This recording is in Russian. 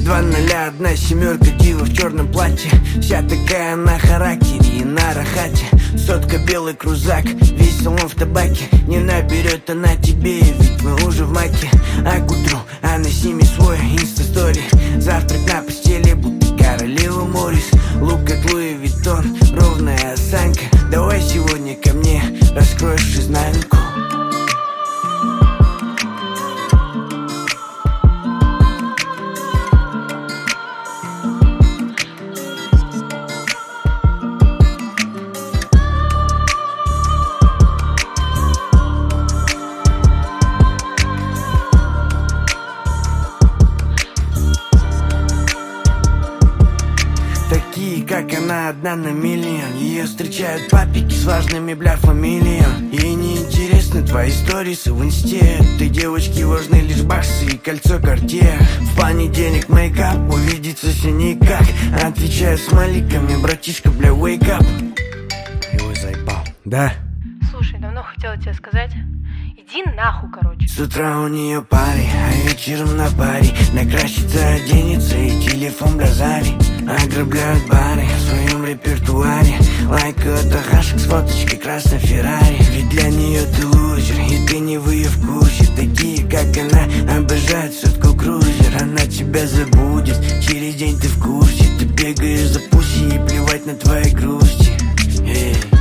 201 семерка, дива в черном платье. Вся такая на характере и на рахате. Сотка, белый крузак, весь салон в табаке. Не наберет она тебе, ведь мы уже в маке. А к утру она сними свой инста-стори. Завтрак на постели, будто королева Морис. Лук как Луи Виттон, ровная осанка. Давай сегодня ко мне, раскроешь изнанку. Такие, как она, одна на миллион. Ее встречают папики с важными, бля, фамилиями. Ей не интересны твои сторисы в инсте. Ты девочки важны лишь баксы и кольцо Cartier. В понедельник мейкап, увидеться все никак. Отвечает смайликами, братишка, бля, wake up. Его заебал. Да? Слушай, давно хотела тебе сказать. Иди нахуй, короче. С утра у нее пари, а вечером на паре. Накрасится, оденется и телефон бразари. Ограбляют бары в своем репертуаре. Лайкают ахашек с фоточкой красной Феррари. Ведь для нее ты лузер, и ты не в ее вкусе. Такие, как она, обожают сотку крузер. Она тебя забудет, через день ты в курсе. Ты бегаешь за пуси и плевать на твои грусти. Эй.